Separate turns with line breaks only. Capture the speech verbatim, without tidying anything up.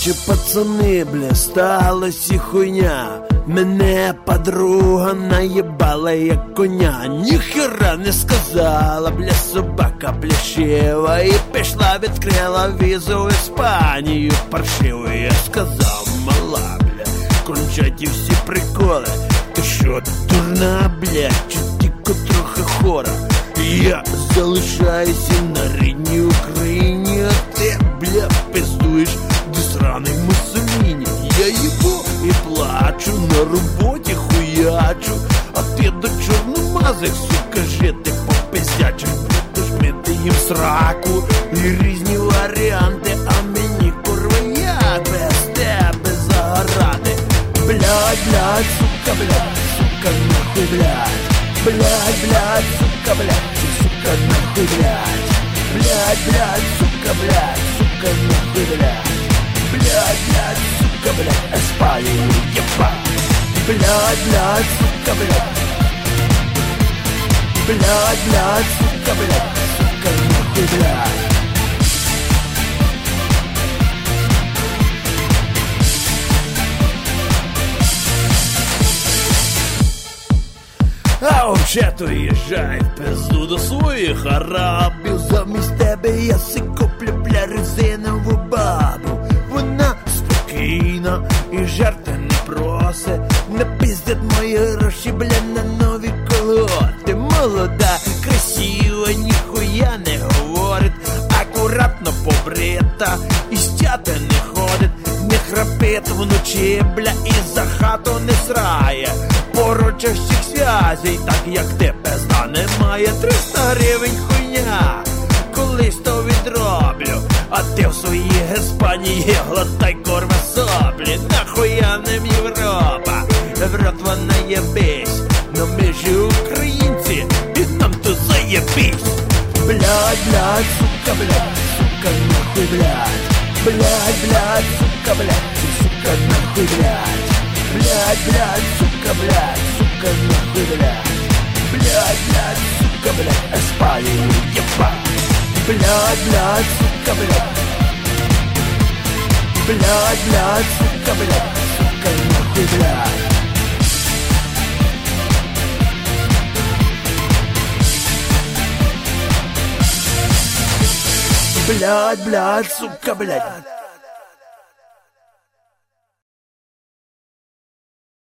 Короче, пацаны, бля, сталась і хуйня. Мене подруга наїбала як коня. Ніхера не сказала, бля, собака плешива. І пішла, відкрила візу в Іспанію паршиву. Я сказав, мала, бля, кончать всі приколи. Ти що, дурна, бля, чи тільки трохи хора? Я залишаюся на рідній Україні, а ти, бля, пиздуєш до сраний Муссоліні. Я їбу і плачу, на роботі хуячу, а ти до чорномазих, сука, жити попиздячим. Будеш мити їм сраку і різні варіанти, а мені, курва, як без тебе загорати. Блядь, блядь, сука, блядь, сука, нахуй, блядь. Блядь, блядь, сука, блядь, сука, нахуй, блядь. Блядь, блядь, сука, блядь, сука, нахуй, блядь. Блядь, блядь, сука, блядь, Испанию ебать. Блядь, блядь, сука, блядь. Блядь, блядь, сука, блядь, сука, нахуй, блядь. А взагалі-то їжджай в пизду до своїх арабів. Замість тебе я си куплю, бля, резинову бабу. Вона спокійна і жарти не просить. Не пиздять мої гроші, бля, на нові колоти. Молода, красива, ніхуя не говорить. Акуратно побрита і стяти не ходить. Не храпить вночі, бля, і за хату не срає. Поруча всіх зв'язей, так як ти, пизда, немає. Триста гривень хуйня, колись то відроблю. А ти в своїй Іспанії глотай, корва, соплі. Нахуя ним Європа, в рот вона єбись. Но ми ж українці, і нам тут заєбись. Блядь, блядь, сука, блядь, сука, нахуй, блядь. Блядь, блядь, сука, блядь, сука, нахуй, блядь. Блядь, блядь, сука, блядь, сука, нахуй, блядь. Блядь, блядь, сука, блядь, Испанию ебать. Блядь, блядь, сука, блядь. Блядь, блядь, сука, блядь, сука, нахуй, блядь. Блядь, блядь, сука, блядь.